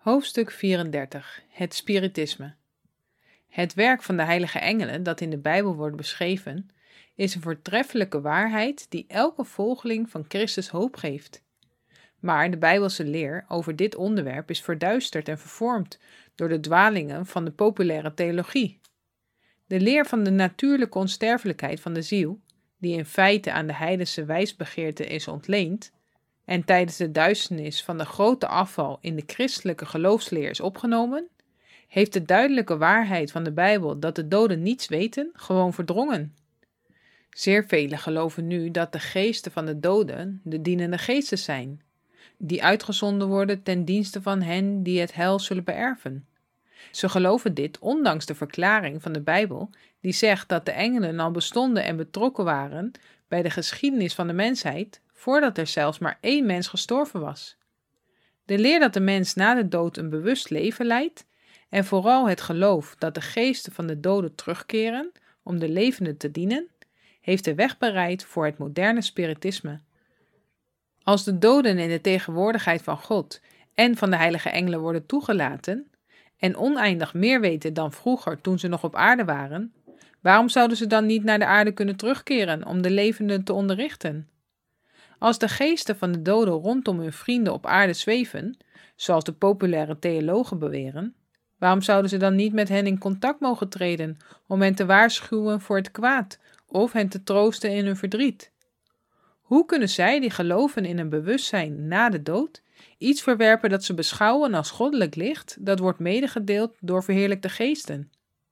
Hoofdstuk 34. Het spiritisme. Het werk van de heilige engelen dat in de Bijbel wordt beschreven, is een voortreffelijke waarheid die elke volgeling van Christus hoop geeft. Maar de Bijbelse leer over dit onderwerp is verduisterd en vervormd door de dwalingen van de populaire theologie. De leer van de natuurlijke onsterfelijkheid van de ziel, die in feite aan de heidense wijsbegeerte is ontleend, en tijdens de duisternis van de grote afval in de christelijke geloofsleer is opgenomen, heeft de duidelijke waarheid van de Bijbel dat de doden niets weten, gewoon verdrongen. Zeer velen geloven nu dat de geesten van de doden de dienende geesten zijn, die uitgezonden worden ten dienste van hen die het heil zullen beërven. Ze geloven dit ondanks de verklaring van de Bijbel, die zegt dat de engelen al bestonden en betrokken waren bij de geschiedenis van de mensheid, voordat er zelfs maar één mens gestorven was. De leer dat de mens na de dood een bewust leven leidt, en vooral het geloof dat de geesten van de doden terugkeren om de levenden te dienen, heeft de weg bereid voor het moderne spiritisme. Als de doden in de tegenwoordigheid van God en van de heilige engelen worden toegelaten, en oneindig meer weten dan vroeger toen ze nog op aarde waren, waarom zouden ze dan niet naar de aarde kunnen terugkeren om de levenden te onderrichten? Als de geesten van de doden rondom hun vrienden op aarde zweven, zoals de populaire theologen beweren, waarom zouden ze dan niet met hen in contact mogen treden om hen te waarschuwen voor het kwaad of hen te troosten in hun verdriet? Hoe kunnen zij die geloven in een bewustzijn na de dood iets verwerpen dat ze beschouwen als goddelijk licht dat wordt medegedeeld door verheerlijkte geesten?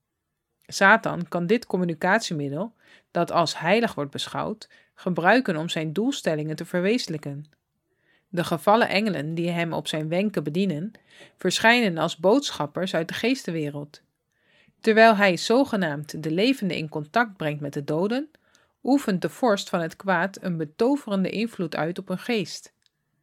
Satan kan dit communicatiemiddel, dat als heilig wordt beschouwd, gebruiken om zijn doelstellingen te verwezenlijken. De gevallen engelen die hem op zijn wenken bedienen, verschijnen als boodschappers uit de geestenwereld. Terwijl hij zogenaamd de levenden in contact brengt met de doden, oefent de vorst van het kwaad een betoverende invloed uit op hun geest.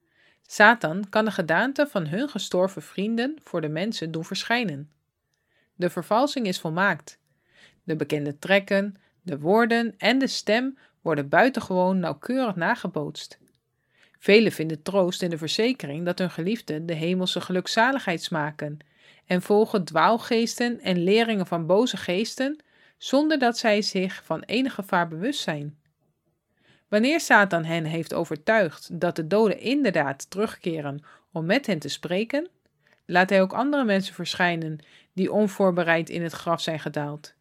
Satan kan de gedaante van hun gestorven vrienden voor de mensen doen verschijnen. De vervalsing is volmaakt. De bekende trekken, de woorden en de stem worden buitengewoon nauwkeurig nagebootst. Velen vinden troost in de verzekering dat hun geliefden de hemelse gelukzaligheid smaken en volgen dwaalgeesten en leringen van boze geesten, zonder dat zij zich van enig gevaar bewust zijn. Wanneer Satan hen heeft overtuigd dat de doden inderdaad terugkeren om met hen te spreken, laat hij ook andere mensen verschijnen die onvoorbereid in het graf zijn gedaald.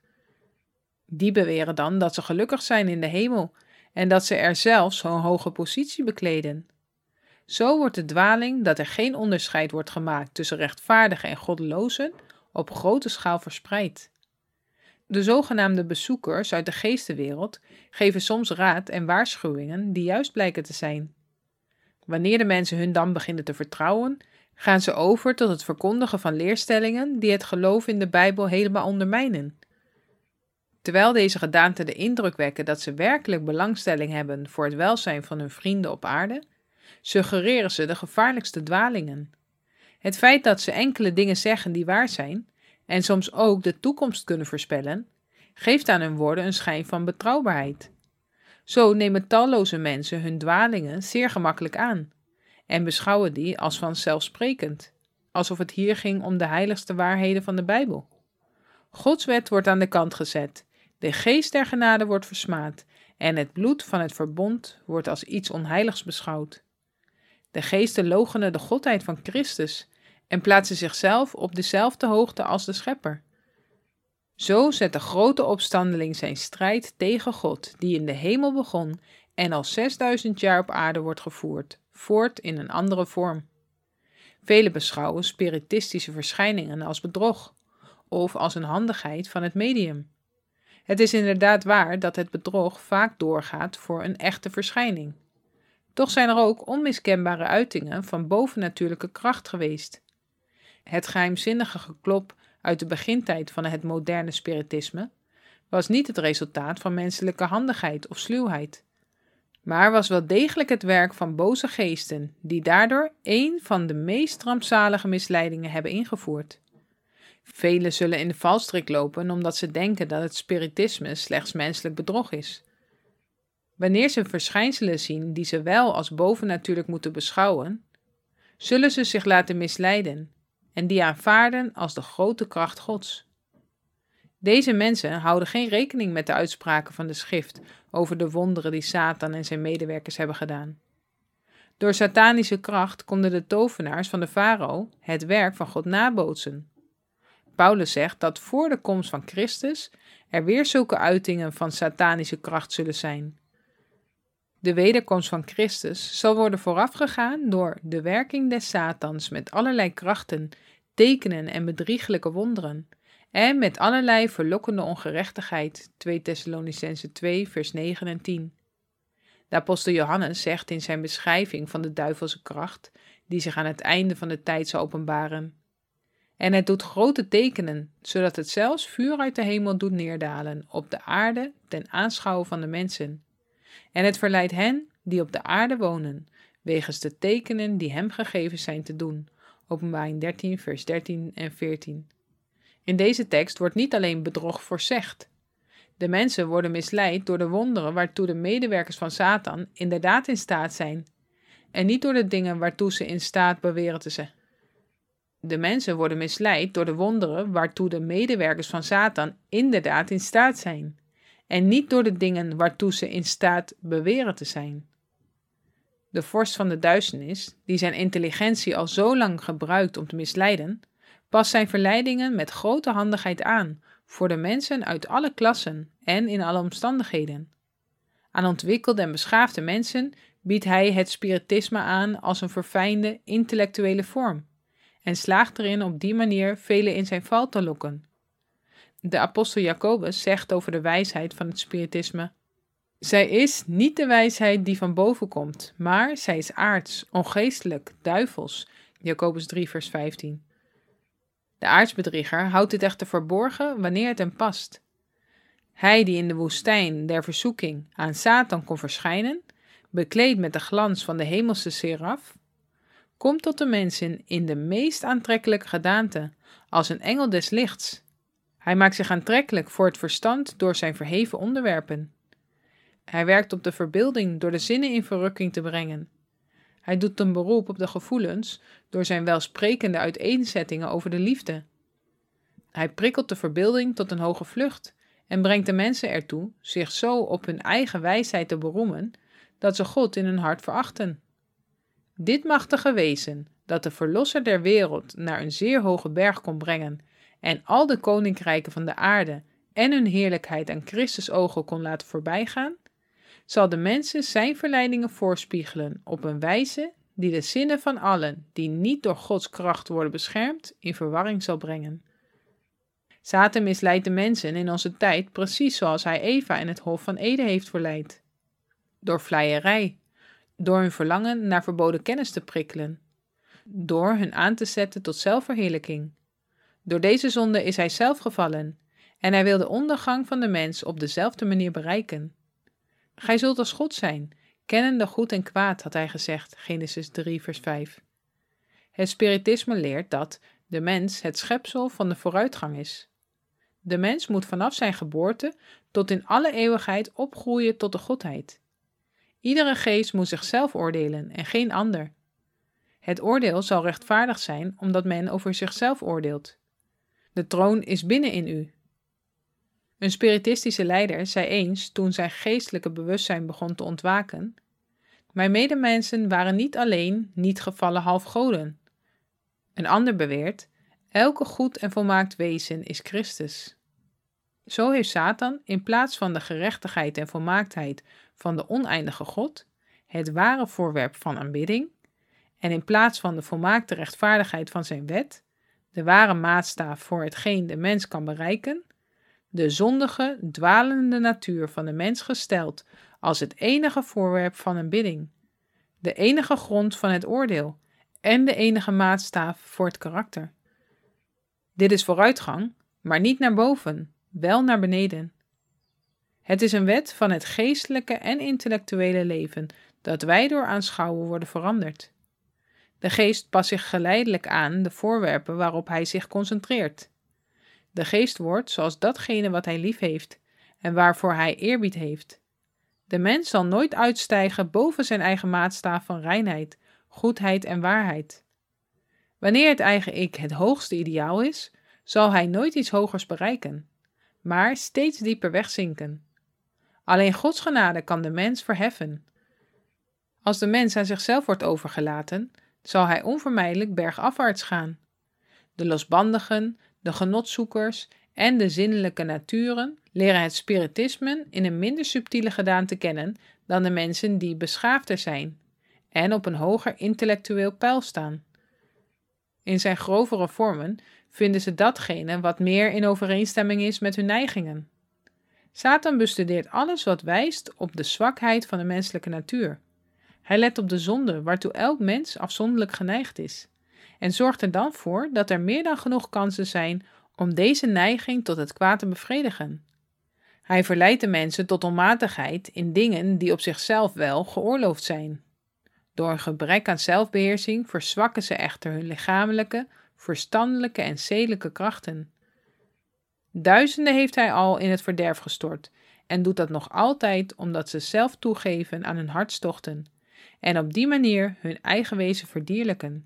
Die beweren dan dat ze gelukkig zijn in de hemel en dat ze er zelfs zo'n hoge positie bekleden. Zo wordt de dwaling dat er geen onderscheid wordt gemaakt tussen rechtvaardigen en goddelozen op grote schaal verspreid. De zogenaamde bezoekers uit de geestenwereld geven soms raad en waarschuwingen die juist blijken te zijn. Wanneer de mensen hun dan beginnen te vertrouwen, gaan ze over tot het verkondigen van leerstellingen die het geloof in de Bijbel helemaal ondermijnen. Terwijl deze gedaanten de indruk wekken dat ze werkelijk belangstelling hebben voor het welzijn van hun vrienden op aarde, suggereren ze de gevaarlijkste dwalingen. Het feit dat ze enkele dingen zeggen die waar zijn, en soms ook de toekomst kunnen voorspellen, geeft aan hun woorden een schijn van betrouwbaarheid. Zo nemen talloze mensen hun dwalingen zeer gemakkelijk aan, en beschouwen die als vanzelfsprekend, alsof het hier ging om de heiligste waarheden van de Bijbel. Gods wet wordt aan de kant gezet, de geest der genade wordt versmaad, en het bloed van het verbond wordt als iets onheiligs beschouwd. De geesten loochenen de godheid van Christus en plaatsen zichzelf op dezelfde hoogte als de Schepper. Zo zet de grote opstandeling zijn strijd tegen God, die in de hemel begon en al 6000 jaar op aarde wordt gevoerd, voort in een andere vorm. Velen beschouwen spiritistische verschijningen als bedrog of als een handigheid van het medium. Het is inderdaad waar dat het bedrog vaak doorgaat voor een echte verschijning. Toch zijn er ook onmiskenbare uitingen van bovennatuurlijke kracht geweest. Het geheimzinnige geklop uit de begintijd van het moderne spiritisme was niet het resultaat van menselijke handigheid of sluwheid, maar was wel degelijk het werk van boze geesten, die daardoor een van de meest rampzalige misleidingen hebben ingevoerd. Velen zullen in de valstrik lopen omdat ze denken dat het spiritisme slechts menselijk bedrog is. Wanneer ze verschijnselen zien die ze wel als bovennatuurlijk moeten beschouwen, zullen ze zich laten misleiden en die aanvaarden als de grote kracht Gods. Deze mensen houden geen rekening met de uitspraken van de schrift over de wonderen die Satan en zijn medewerkers hebben gedaan. Door satanische kracht konden de tovenaars van de farao het werk van God nabootsen. Paulus zegt dat voor de komst van Christus er weer zulke uitingen van satanische kracht zullen zijn. De wederkomst van Christus zal worden voorafgegaan door de werking des Satans met allerlei krachten, tekenen en bedrieglijke wonderen, en met allerlei verlokkende ongerechtigheid, 2 Thessalonicenzen 2 vers 9 en 10. De apostel Johannes zegt in zijn beschrijving van de duivelse kracht, die zich aan het einde van de tijd zal openbaren: en het doet grote tekenen, zodat het zelfs vuur uit de hemel doet neerdalen op de aarde ten aanschouwen van de mensen. En het verleidt hen die op de aarde wonen, wegens de tekenen die hem gegeven zijn te doen. Openbaring 13 vers 13 en 14. In deze tekst wordt niet alleen bedrog voorzegd. De mensen worden misleid door de wonderen waartoe de medewerkers van Satan inderdaad in staat zijn, en niet door de dingen waartoe ze in staat beweren te zijn. De mensen worden misleid door de wonderen waartoe de medewerkers van Satan inderdaad in staat zijn, en niet door de dingen waartoe ze in staat beweren te zijn. De vorst van de duisternis, die zijn intelligentie al zo lang gebruikt om te misleiden, past zijn verleidingen met grote handigheid aan voor de mensen uit alle klassen en in alle omstandigheden. Aan ontwikkelde en beschaafde mensen biedt hij het spiritisme aan als een verfijnde intellectuele vorm en slaagt erin op die manier velen in zijn val te lokken. De apostel Jacobus zegt over de wijsheid van het spiritisme: zij is niet de wijsheid die van boven komt, maar zij is aards, ongeestelijk, duivels. Jacobus 3 vers 15. De aartsbedrieger houdt dit echter verborgen wanneer het hem past. Hij die in de woestijn der verzoeking aan Satan kon verschijnen, bekleed met de glans van de hemelse seraf, komt tot de mensen in de meest aantrekkelijke gedaante, als een engel des lichts. Hij maakt zich aantrekkelijk voor het verstand door zijn verheven onderwerpen. Hij werkt op de verbeelding door de zinnen in verrukking te brengen. Hij doet een beroep op de gevoelens door zijn welsprekende uiteenzettingen over de liefde. Hij prikkelt de verbeelding tot een hoge vlucht en brengt de mensen ertoe zich zo op hun eigen wijsheid te beroemen, dat ze God in hun hart verachten. Dit machtige wezen, dat de verlosser der wereld naar een zeer hoge berg kon brengen en al de koninkrijken van de aarde en hun heerlijkheid aan Christus ogen kon laten voorbijgaan, zal de mensen zijn verleidingen voorspiegelen op een wijze die de zinnen van allen die niet door Gods kracht worden beschermd in verwarring zal brengen. Satan misleidt de mensen in onze tijd precies zoals hij Eva in het Hof van Eden heeft verleid. Door vleierij, door hun verlangen naar verboden kennis te prikkelen, door hun aan te zetten tot zelfverheerlijking. Door deze zonde is hij zelf gevallen en hij wil de ondergang van de mens op dezelfde manier bereiken. Gij zult als God zijn, kennende goed en kwaad, had hij gezegd, Genesis 3 vers 5. Het spiritisme leert dat de mens het schepsel van de vooruitgang is. De mens moet vanaf zijn geboorte tot in alle eeuwigheid opgroeien tot de Godheid. Iedere geest moet zichzelf oordelen en geen ander. Het oordeel zal rechtvaardig zijn omdat men over zichzelf oordeelt. De troon is binnen in u. Een spiritistische leider zei eens, toen zijn geestelijke bewustzijn begon te ontwaken: mijn medemensen waren niet alleen niet gevallen halfgoden. Een ander beweert: elke goed en volmaakt wezen is Christus. Zo heeft Satan in plaats van de gerechtigheid en volmaaktheid van de oneindige God, het ware voorwerp van aanbidding, en in plaats van de volmaakte rechtvaardigheid van zijn wet, de ware maatstaaf voor hetgeen de mens kan bereiken, de zondige, dwalende natuur van de mens gesteld als het enige voorwerp van aanbidding, de enige grond van het oordeel en de enige maatstaaf voor het karakter. Dit is vooruitgang, maar niet naar boven, wel naar beneden. Het is een wet van het geestelijke en intellectuele leven dat wij door aanschouwen worden veranderd. De geest past zich geleidelijk aan de voorwerpen waarop hij zich concentreert. De geest wordt zoals datgene wat hij lief heeft en waarvoor hij eerbied heeft. De mens zal nooit uitstijgen boven zijn eigen maatstaaf van reinheid, goedheid en waarheid. Wanneer het eigen ik het hoogste ideaal is, zal hij nooit iets hogers bereiken, maar steeds dieper wegzinken. Alleen Gods genade kan de mens verheffen. Als de mens aan zichzelf wordt overgelaten, zal hij onvermijdelijk bergafwaarts gaan. De losbandigen, de genotzoekers en de zinnelijke naturen leren het spiritisme in een minder subtiele gedaante kennen dan de mensen die beschaafder zijn en op een hoger intellectueel peil staan. In zijn grovere vormen vinden ze datgene wat meer in overeenstemming is met hun neigingen. Satan bestudeert alles wat wijst op de zwakheid van de menselijke natuur. Hij let op de zonde waartoe elk mens afzonderlijk geneigd is en zorgt er dan voor dat er meer dan genoeg kansen zijn om deze neiging tot het kwaad te bevredigen. Hij verleidt de mensen tot onmatigheid in dingen die op zichzelf wel geoorloofd zijn. Door een gebrek aan zelfbeheersing verzwakken ze echter hun lichamelijke, verstandelijke en zedelijke krachten. Duizenden heeft hij al in het verderf gestort en doet dat nog altijd omdat ze zelf toegeven aan hun hartstochten en op die manier hun eigen wezen verdierlijken.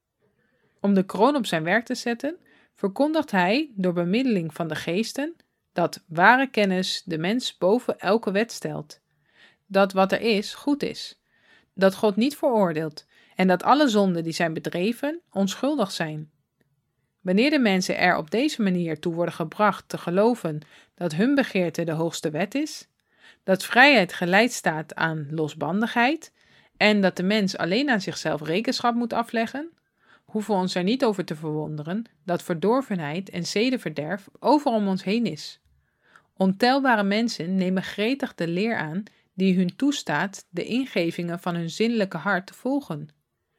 Om de kroon op zijn werk te zetten, verkondigt hij door bemiddeling van de geesten dat ware kennis de mens boven elke wet stelt, dat wat er is goed is, dat God niet veroordeelt en dat alle zonden die zijn bedreven onschuldig zijn. Wanneer de mensen er op deze manier toe worden gebracht te geloven dat hun begeerte de hoogste wet is, dat vrijheid geleid staat aan losbandigheid en dat de mens alleen aan zichzelf rekenschap moet afleggen, hoeven we ons er niet over te verwonderen dat verdorvenheid en zedenverderf overal om ons heen is. Ontelbare mensen nemen gretig de leer aan die hun toestaat de ingevingen van hun zinnelijke hart te volgen.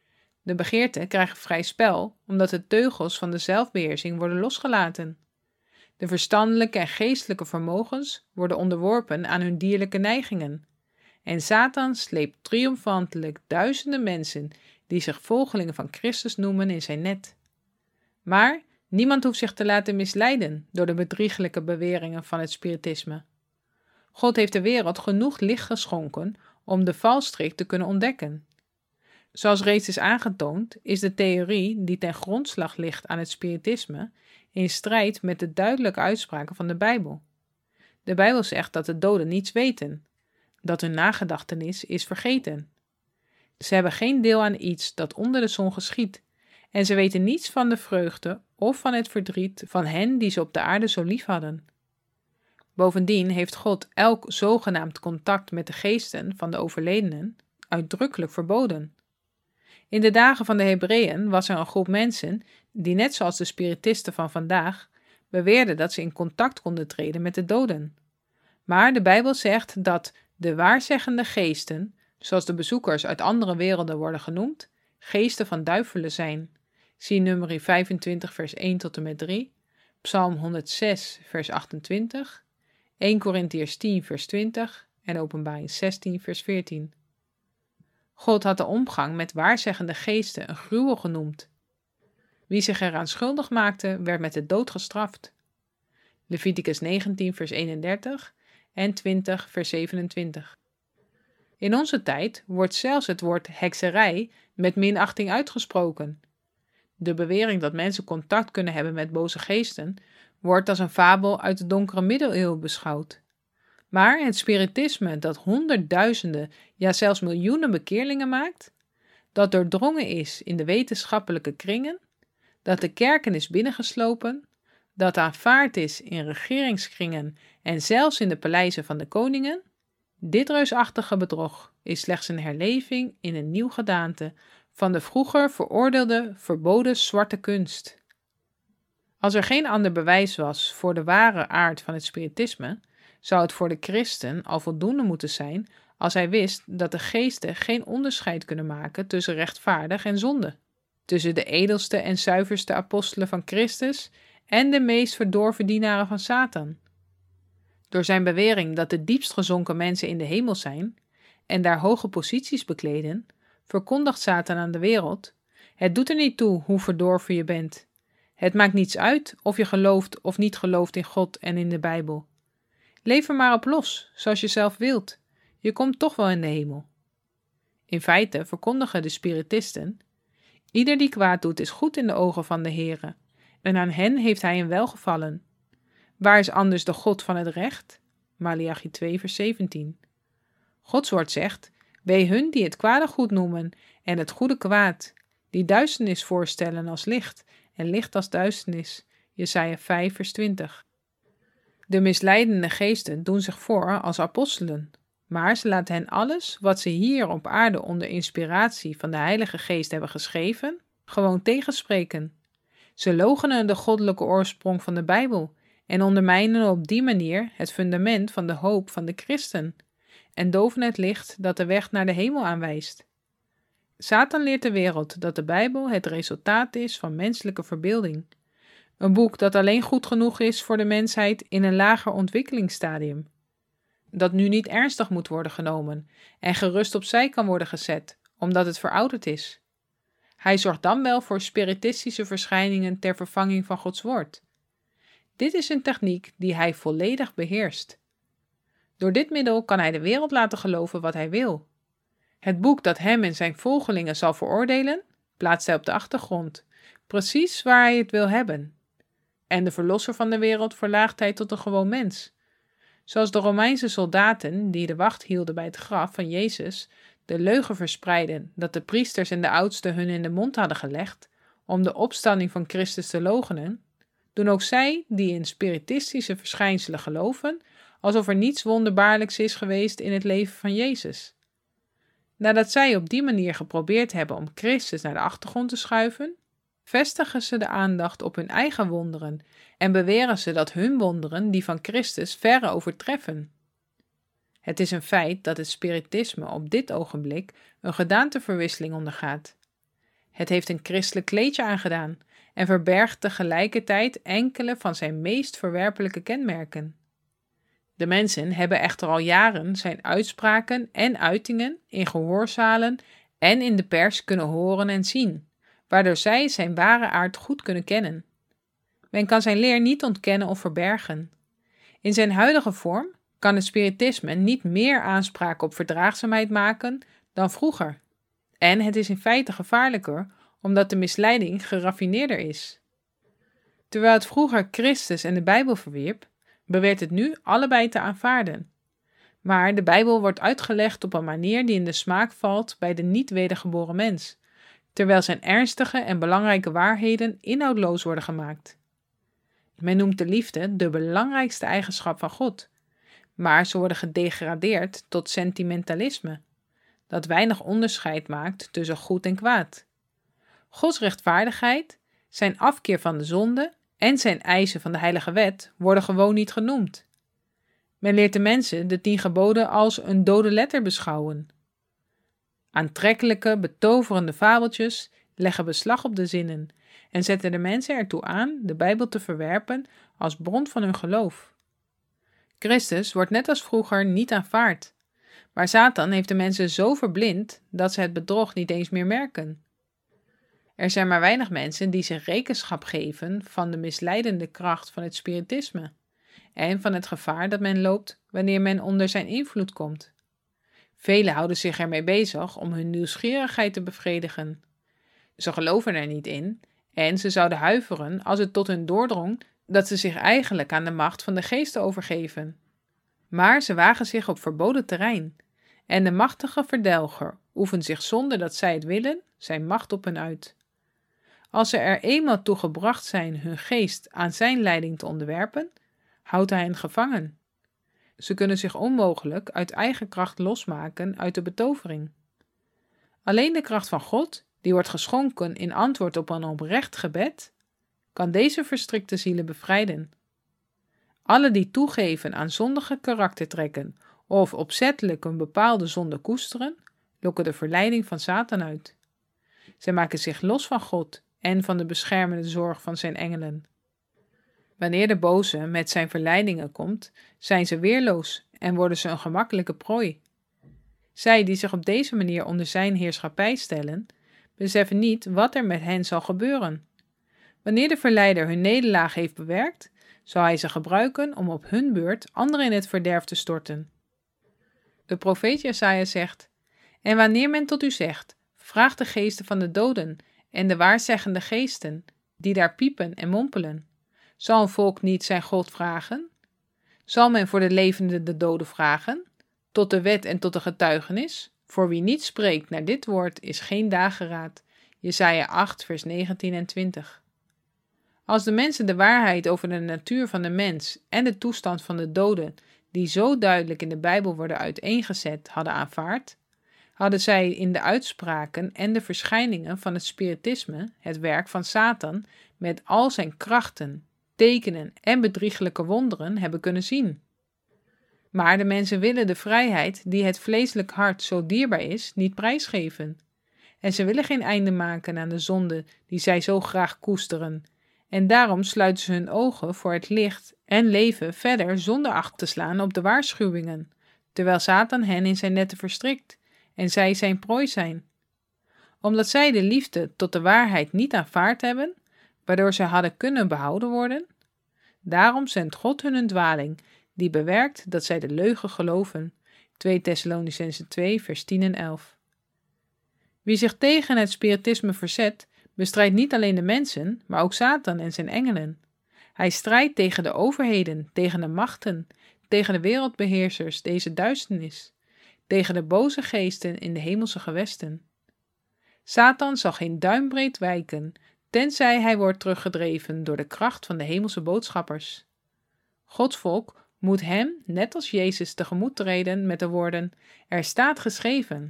De begeerten krijgen vrij spel, omdat de teugels van de zelfbeheersing worden losgelaten. De verstandelijke en geestelijke vermogens worden onderworpen aan hun dierlijke neigingen. En Satan sleept triomfantelijk duizenden mensen die zich volgelingen van Christus noemen in zijn net. Maar niemand hoeft zich te laten misleiden door de bedrieglijke beweringen van het spiritisme. God heeft de wereld genoeg licht geschonken om de valstrik te kunnen ontdekken. Zoals reeds is aangetoond, is de theorie die ten grondslag ligt aan het spiritisme in strijd met de duidelijke uitspraken van de Bijbel. De Bijbel zegt dat de doden niets weten, dat hun nagedachtenis is vergeten. Ze hebben geen deel aan iets dat onder de zon geschiedt en ze weten niets van de vreugde of van het verdriet van hen die ze op de aarde zo lief hadden. Bovendien heeft God elk zogenaamd contact met de geesten van de overledenen uitdrukkelijk verboden. In de dagen van de Hebreeën was er een groep mensen die, net zoals de spiritisten van vandaag, beweerden dat ze in contact konden treden met de doden. Maar de Bijbel zegt dat de waarzeggende geesten, zoals de bezoekers uit andere werelden worden genoemd, geesten van duivelen zijn. Zie Numeri 25 vers 1 tot en met 3, Psalm 106 vers 28, 1 Korintiërs 10 vers 20 en Openbaring 16 vers 14. God had de omgang met waarzeggende geesten een gruwel genoemd. Wie zich eraan schuldig maakte, werd met de dood gestraft. Leviticus 19 vers 31 en 20 vers 27. In onze tijd wordt zelfs het woord hekserij met minachting uitgesproken. De bewering dat mensen contact kunnen hebben met boze geesten wordt als een fabel uit de donkere middeleeuwen beschouwd. Maar het spiritisme dat honderdduizenden, ja zelfs miljoenen bekeerlingen maakt, dat doordrongen is in de wetenschappelijke kringen, dat de kerken is binnengeslopen, dat aanvaard is in regeringskringen en zelfs in de paleizen van de koningen, dit reusachtige bedrog is slechts een herleving in een nieuw gedaante van de vroeger veroordeelde verboden zwarte kunst. Als er geen ander bewijs was voor de ware aard van het spiritisme, zou het voor de christen al voldoende moeten zijn als hij wist dat de geesten geen onderscheid kunnen maken tussen rechtvaardig en zonde, tussen de edelste en zuiverste apostelen van Christus en de meest verdorven dienaren van Satan. Door zijn bewering dat de diepst gezonken mensen in de hemel zijn en daar hoge posities bekleden, verkondigt Satan aan de wereld: het doet er niet toe hoe verdorven je bent. Het maakt niets uit of je gelooft of niet gelooft in God en in de Bijbel. Leef er maar op los, zoals je zelf wilt. Je komt toch wel in de hemel. In feite verkondigen de spiritisten: Ieder die kwaad doet is goed in de ogen van de Heere, en aan hen heeft hij een welgevallen. Waar is anders de God van het recht? Maleachi 2 vers 17. Gods woord zegt, wee hun die het kwade goed noemen en het goede kwaad, die duisternis voorstellen als licht en licht als duisternis. Jesaja 5 vers 20. De misleidende geesten doen zich voor als apostelen, maar ze laten hen alles wat ze hier op aarde onder inspiratie van de Heilige Geest hebben geschreven, gewoon tegenspreken. Ze loochenen de goddelijke oorsprong van de Bijbel en ondermijnen op die manier het fundament van de hoop van de christen en doven het licht dat de weg naar de hemel aanwijst. Satan leert de wereld dat de Bijbel het resultaat is van menselijke verbeelding. Een boek dat alleen goed genoeg is voor de mensheid in een lager ontwikkelingsstadium. Dat nu niet ernstig moet worden genomen en gerust opzij kan worden gezet, omdat het verouderd is. Hij zorgt dan wel voor spiritistische verschijningen ter vervanging van Gods woord. Dit is een techniek die hij volledig beheerst. Door dit middel kan hij de wereld laten geloven wat hij wil. Het boek dat hem en zijn volgelingen zal veroordelen, plaatst hij op de achtergrond, precies waar hij het wil hebben. En de verlosser van de wereld verlaagt hij tot een gewoon mens. Zoals de Romeinse soldaten, die de wacht hielden bij het graf van Jezus, de leugen verspreidden dat de priesters en de oudsten hun in de mond hadden gelegd, om de opstanding van Christus te loochenen, doen ook zij, die in spiritistische verschijnselen geloven, alsof er niets wonderbaarlijks is geweest in het leven van Jezus. Nadat zij op die manier geprobeerd hebben om Christus naar de achtergrond te schuiven, vestigen ze de aandacht op hun eigen wonderen en beweren ze dat hun wonderen die van Christus verre overtreffen. Het is een feit dat het spiritisme op dit ogenblik een gedaanteverwisseling ondergaat. Het heeft een christelijk kleedje aangedaan en verbergt tegelijkertijd enkele van zijn meest verwerpelijke kenmerken. De mensen hebben echter al jaren zijn uitspraken en uitingen in gehoorzalen en in de pers kunnen horen en zien, waardoor zij zijn ware aard goed kunnen kennen. Men kan zijn leer niet ontkennen of verbergen. In zijn huidige vorm kan het spiritisme niet meer aanspraak op verdraagzaamheid maken dan vroeger. En het is in feite gevaarlijker, omdat de misleiding geraffineerder is. Terwijl het vroeger Christus en de Bijbel verwierp, beweert het nu allebei te aanvaarden. Maar de Bijbel wordt uitgelegd op een manier die in de smaak valt bij de niet wedergeboren mens, terwijl zijn ernstige en belangrijke waarheden inhoudloos worden gemaakt. Men noemt de liefde de belangrijkste eigenschap van God, maar ze worden gedegradeerd tot sentimentalisme, dat weinig onderscheid maakt tussen goed en kwaad. Gods rechtvaardigheid, zijn afkeer van de zonde en zijn eisen van de heilige wet worden gewoon niet genoemd. Men leert de mensen de 10 geboden als een dode letter beschouwen. Aantrekkelijke, betoverende fabeltjes leggen beslag op de zinnen en zetten de mensen ertoe aan de Bijbel te verwerpen als bron van hun geloof. Christus wordt net als vroeger niet aanvaard, maar Satan heeft de mensen zo verblind dat ze het bedrog niet eens meer merken. Er zijn maar weinig mensen die zich rekenschap geven van de misleidende kracht van het spiritisme en van het gevaar dat men loopt wanneer men onder zijn invloed komt. Velen houden zich ermee bezig om hun nieuwsgierigheid te bevredigen. Ze geloven er niet in en ze zouden huiveren als het tot hun doordrong dat ze zich eigenlijk aan de macht van de geesten overgeven. Maar ze wagen zich op verboden terrein en de machtige verdelger oefent zich zonder dat zij het willen zijn macht op hen uit. Als ze er eenmaal toe gebracht zijn hun geest aan zijn leiding te onderwerpen, houdt hij hen gevangen. Ze kunnen zich onmogelijk uit eigen kracht losmaken uit de betovering. Alleen de kracht van God, die wordt geschonken in antwoord op een oprecht gebed, kan deze verstrikte zielen bevrijden. Alle die toegeven aan zondige karaktertrekken of opzettelijk een bepaalde zonde koesteren, lokken de verleiding van Satan uit. Zij maken zich los van God en van de beschermende zorg van zijn engelen. Wanneer de boze met zijn verleidingen komt, zijn ze weerloos en worden ze een gemakkelijke prooi. Zij die zich op deze manier onder zijn heerschappij stellen, beseffen niet wat er met hen zal gebeuren. Wanneer de verleider hun nederlaag heeft bewerkt, zal hij ze gebruiken om op hun beurt anderen in het verderf te storten. De profeet Jesaja zegt: En wanneer men tot u zegt, vraag de geesten van de doden en de waarzeggende geesten, die daar piepen en mompelen. Zal een volk niet zijn God vragen? Zal men voor de levenden de doden vragen? Tot de wet en tot de getuigenis? Voor wie niet spreekt naar dit woord is geen dageraad. Jesaja 8 vers 19 en 20. Als de mensen de waarheid over de natuur van de mens en de toestand van de doden, die zo duidelijk in de Bijbel worden uiteengezet, hadden aanvaard, hadden zij in de uitspraken en de verschijningen van het spiritisme het werk van Satan met al zijn krachten, tekenen en bedrieglijke wonderen hebben kunnen zien. Maar de mensen willen de vrijheid die het vleeselijk hart zo dierbaar is, niet prijsgeven. En ze willen geen einde maken aan de zonde die zij zo graag koesteren. En daarom sluiten ze hun ogen voor het licht en leven verder zonder acht te slaan op de waarschuwingen, terwijl Satan hen in zijn netten verstrikt en zij zijn prooi zijn. Omdat zij de liefde tot de waarheid niet aanvaard hebben, waardoor zij hadden kunnen behouden worden, daarom zendt God hun een dwaling, die bewerkt dat zij de leugen geloven. 2 Thessalonicenzen 2 vers 10 en 11. Wie zich tegen het spiritisme verzet, bestrijdt niet alleen de mensen, maar ook Satan en zijn engelen. Hij strijdt tegen de overheden, tegen de machten, tegen de wereldbeheersers, deze duisternis, tegen de boze geesten in de hemelse gewesten. Satan zal geen duimbreed wijken, tenzij hij wordt teruggedreven door de kracht van de hemelse boodschappers. Gods volk moet hem, net als Jezus, tegemoet treden met de woorden: er staat geschreven.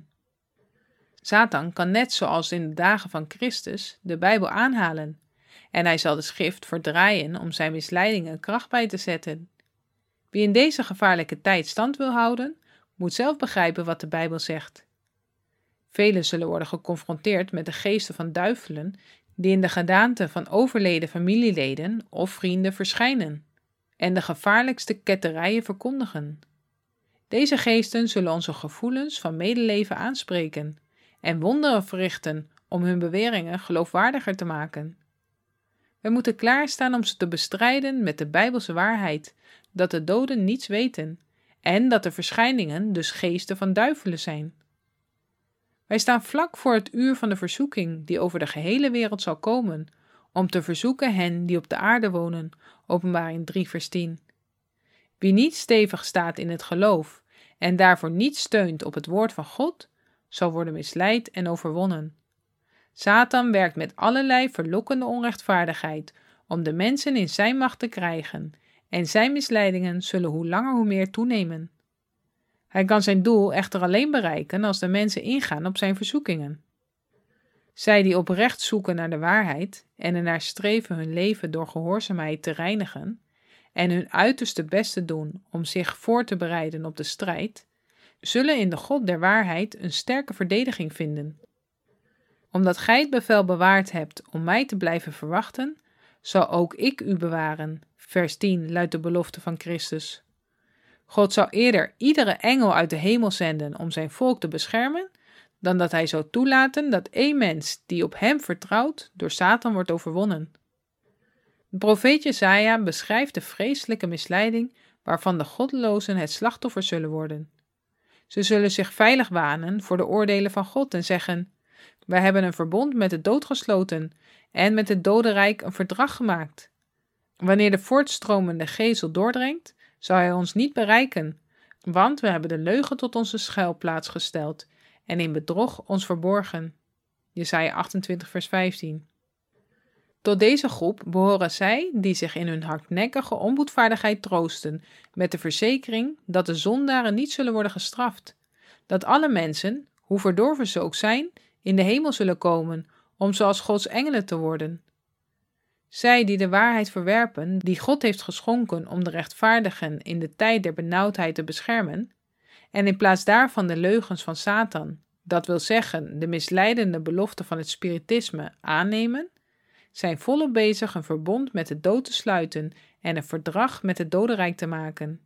Satan kan net zoals in de dagen van Christus de Bijbel aanhalen, en hij zal de schrift verdraaien om zijn misleidingen kracht bij te zetten. Wie in deze gevaarlijke tijd stand wil houden, moet zelf begrijpen wat de Bijbel zegt. Velen zullen worden geconfronteerd met de geesten van duivelen die in de gedaante van overleden familieleden of vrienden verschijnen en de gevaarlijkste ketterijen verkondigen. Deze geesten zullen onze gevoelens van medeleven aanspreken en wonderen verrichten om hun beweringen geloofwaardiger te maken. Wij moeten klaarstaan om ze te bestrijden met de Bijbelse waarheid, dat de doden niets weten en dat de verschijningen dus geesten van duivelen zijn. Wij staan vlak voor het uur van de verzoeking die over de gehele wereld zal komen, om te verzoeken hen die op de aarde wonen, Openbaring 3 vers 10. Wie niet stevig staat in het geloof en daarvoor niet steunt op het woord van God, zal worden misleid en overwonnen. Satan werkt met allerlei verlokkende onrechtvaardigheid om de mensen in zijn macht te krijgen, en zijn misleidingen zullen hoe langer hoe meer toenemen. Hij kan zijn doel echter alleen bereiken als de mensen ingaan op zijn verzoekingen. Zij die oprecht zoeken naar de waarheid en ernaar streven hun leven door gehoorzaamheid te reinigen en hun uiterste beste doen om zich voor te bereiden op de strijd, zullen in de God der waarheid een sterke verdediging vinden. Omdat gij het bevel bewaard hebt om mij te blijven verwachten, zal ook ik u bewaren. Vers 10 luidt de belofte van Christus. God zou eerder iedere engel uit de hemel zenden om zijn volk te beschermen, dan dat hij zou toelaten dat één mens die op hem vertrouwt door Satan wordt overwonnen. De profeet Jesaja beschrijft de vreselijke misleiding waarvan de goddelozen het slachtoffer zullen worden. Ze zullen zich veilig wanen voor de oordelen van God en zeggen: wij hebben een verbond met de dood gesloten en met het dodenrijk een verdrag gemaakt. Wanneer de voortstromende gezel doordringt, zal hij ons niet bereiken, want we hebben de leugen tot onze schuilplaats gesteld en in bedrog ons verborgen. Jesaja 28 vers 15. Tot deze groep behoren zij die zich in hun hardnekkige onboedvaardigheid troosten met de verzekering dat de zondaren niet zullen worden gestraft, dat alle mensen, hoe verdorven ze ook zijn, in de hemel zullen komen om zoals Gods engelen te worden. Zij die de waarheid verwerpen, die God heeft geschonken om de rechtvaardigen in de tijd der benauwdheid te beschermen, en in plaats daarvan de leugens van Satan, dat wil zeggen de misleidende belofte van het spiritisme, aannemen, zijn volop bezig een verbond met de dood te sluiten en een verdrag met het dodenrijk te maken.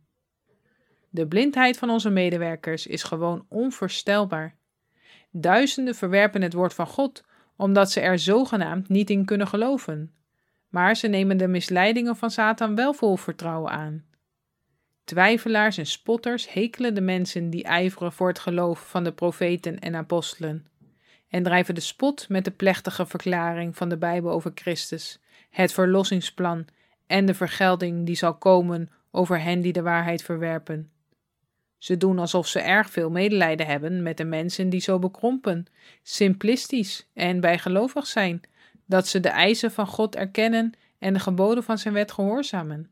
De blindheid van onze medewerkers is gewoon onvoorstelbaar. Duizenden verwerpen het woord van God, omdat ze er zogenaamd niet in kunnen geloven. Maar ze nemen de misleidingen van Satan wel vol vertrouwen aan. Twijfelaars en spotters hekelen de mensen die ijveren voor het geloof van de profeten en apostelen. en drijven de spot met de plechtige verklaring van de Bijbel over Christus, het verlossingsplan en de vergelding die zal komen over hen die de waarheid verwerpen. Ze doen alsof ze erg veel medelijden hebben met de mensen die zo bekrompen, simplistisch en bijgelovig zijn, dat ze de eisen van God erkennen en de geboden van zijn wet gehoorzamen.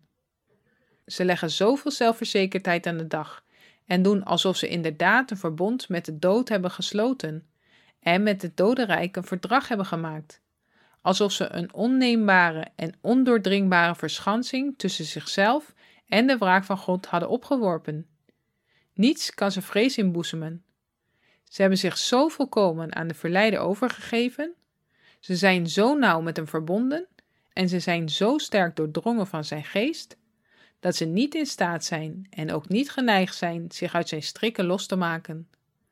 Ze leggen zoveel zelfverzekerdheid aan de dag en doen alsof ze inderdaad een verbond met de dood hebben gesloten en met het dodenrijk een verdrag hebben gemaakt. Alsof ze een onneembare en ondoordringbare verschansing tussen zichzelf en de wraak van God hadden opgeworpen. Niets kan ze vrees inboezemen. Ze hebben zich zo volkomen aan de verleider overgegeven, ze zijn zo nauw met hem verbonden en ze zijn zo sterk doordrongen van zijn geest, dat ze niet in staat zijn en ook niet geneigd zijn zich uit zijn strikken los te maken.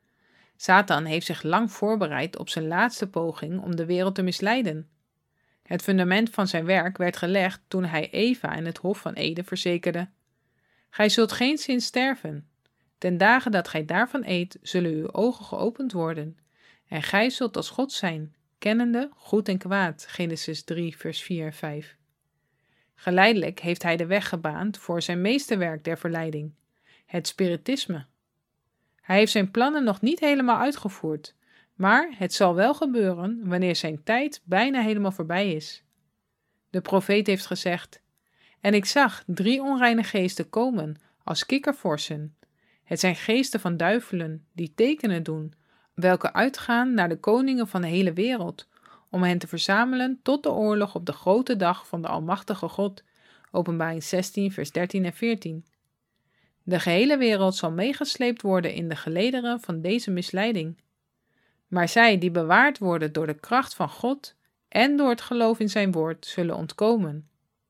Satan heeft zich lang voorbereid op zijn laatste poging om de wereld te misleiden. Het fundament van zijn werk werd gelegd toen hij Eva in het Hof van Eden verzekerde: Gij zult geenszins sterven. Ten dagen dat gij daarvan eet, zullen uw ogen geopend worden, en gij zult als God zijn, kennende goed en kwaad. Genesis 3, vers 4 en 5. Geleidelijk heeft hij de weg gebaand voor zijn meesterwerk der verleiding, het spiritisme. Hij heeft zijn plannen nog niet helemaal uitgevoerd, maar het zal wel gebeuren wanneer zijn tijd bijna helemaal voorbij is. De profeet heeft gezegd: En ik zag 3 onreine geesten komen als kikkervorsen. Het zijn geesten van duivelen die tekenen doen, welke uitgaan naar de koningen van de hele wereld, om hen te verzamelen tot de oorlog op de grote dag van de Almachtige God. Openbaring 16, vers 13 en 14. De gehele wereld zal meegesleept worden in de gelederen van deze misleiding. Maar zij die bewaard worden door de kracht van God en door het geloof in zijn woord, zullen ontkomen.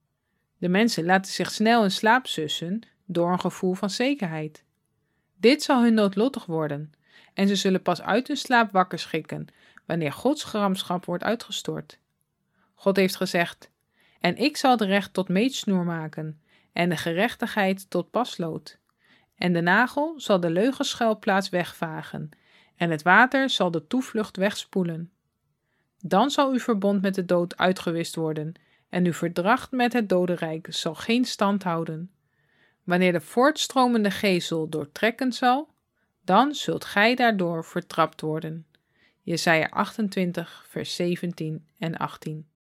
De mensen laten zich snel in slaap sussen door een gevoel van zekerheid. Dit zal hun noodlottig worden, en ze zullen pas uit hun slaap wakker schrikken wanneer Gods gramschap wordt uitgestort. God heeft gezegd: En ik zal de recht tot meetsnoer maken, en de gerechtigheid tot paslood. En de nagel zal de leugensschuilplaats wegvagen, en het water zal de toevlucht wegspoelen. Dan zal uw verbond met de dood uitgewist worden, en uw verdrag met het dodenrijk zal geen stand houden. Wanneer de voortstromende gezel doortrekken zal, dan zult gij daardoor vertrapt worden. Jesaja 28, vers 17 en 18.